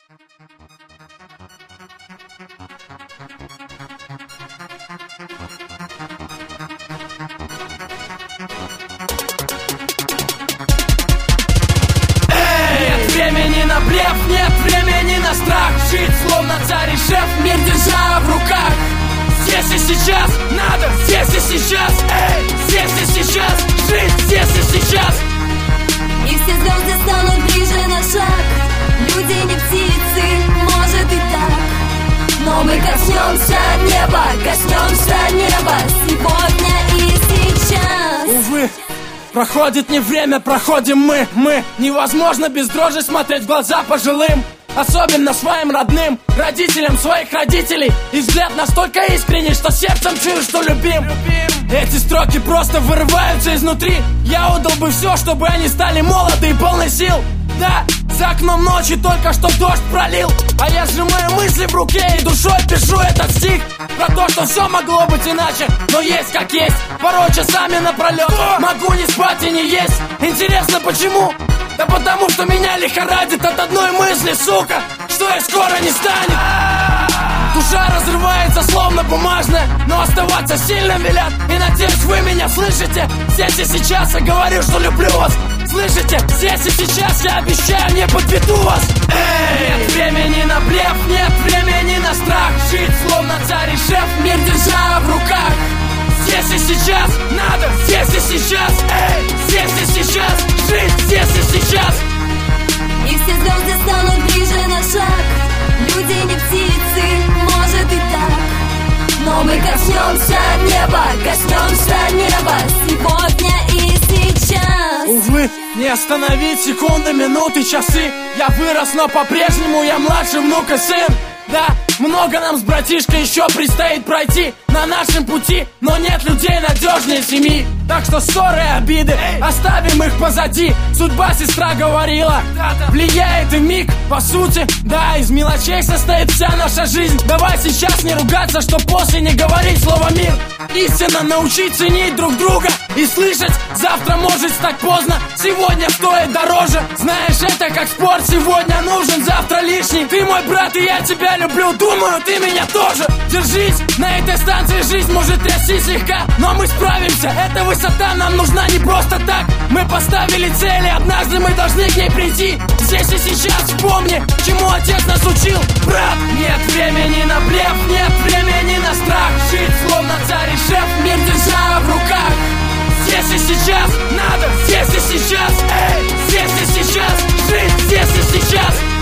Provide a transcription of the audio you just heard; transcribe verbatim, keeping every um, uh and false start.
Нет времени на блеф, нет времени на страх. Жить словно царь и шеф, мир держа в руках. Здесь и сейчас, надо здесь и сейчас. Эй, здесь и сейчас, жить здесь и сейчас. И все звезды станут ближе на шаг. Люди не птицы, может и так. Но мы коснемся неба, коснемся неба сегодня и сейчас. Увы, проходит не время, проходим мы, мы. Невозможно без дрожи смотреть в глаза пожилым, особенно своим родным, родителям своих родителей. И взгляд настолько искренний, что сердцем чую, что любим. Эти строки просто вырываются изнутри. Я отдал бы все, чтобы они стали молоды и полны сил. Да, за окном ночи только что дождь пролил, а я сжимаю мысли в руке и душой пишу этот стих. Про то, что все могло быть иначе, но есть как есть. Порой часами напролет могу не спать и не есть. Интересно почему? Да потому что меня лихорадит от одной мысли, сука, что и скоро не станет. Душа разрывается, словно бумажная, но оставаться сильным велят. И надеюсь, вы меня слышите. Здесь и сейчас я говорю, что люблю вас. Слышите? Здесь и сейчас я обещаю, не подведу вас. Эй! Нет времени на блеф, нет времени на страх. Жить словно царь и шеф, мир держа в руках. Здесь и сейчас, надо здесь и сейчас. Эй, здесь и сейчас, жить здесь и сейчас. И все звезды станут ближе на шаг. Люди не птицы, может и так. Но мы коснемся неба, коснемся неба сегодня и сейчас. Увы, не остановить секунды, минуты, часы. Я вырос, но по-прежнему я младший внук и сын. Да, много нам с братишкой еще предстоит пройти на нашем пути, но нет людей надежнее семьи. Так что ссоры и обиды, оставим их позади. Судьба, сестра говорила, влияет и миг. По сути, да, из мелочей состоит вся наша жизнь. Давай сейчас не ругаться, чтоб после не говорить слово мир. Истинно научить ценить друг друга и слышать, завтра может стать поздно, сегодня стоит дороже. Знаешь, это как спорт, сегодня нужен, завтра лишний. Ты мой брат и я тебя люблю, думаю, ты меня тоже. Держись, на этой станции жизнь может трясти слегка, но мы справимся, эта высота нам нужна не просто так. Мы поставили цели, однажды мы должны к ней прийти. Здесь и сейчас вспомни, чему отец нас учил, брат. Нет времени на блеф, нет времени на страх. Жить словно царь и шеф, мир держа в руках. Здесь и сейчас, надо здесь и сейчас. Эй, здесь и сейчас, жить здесь и сейчас.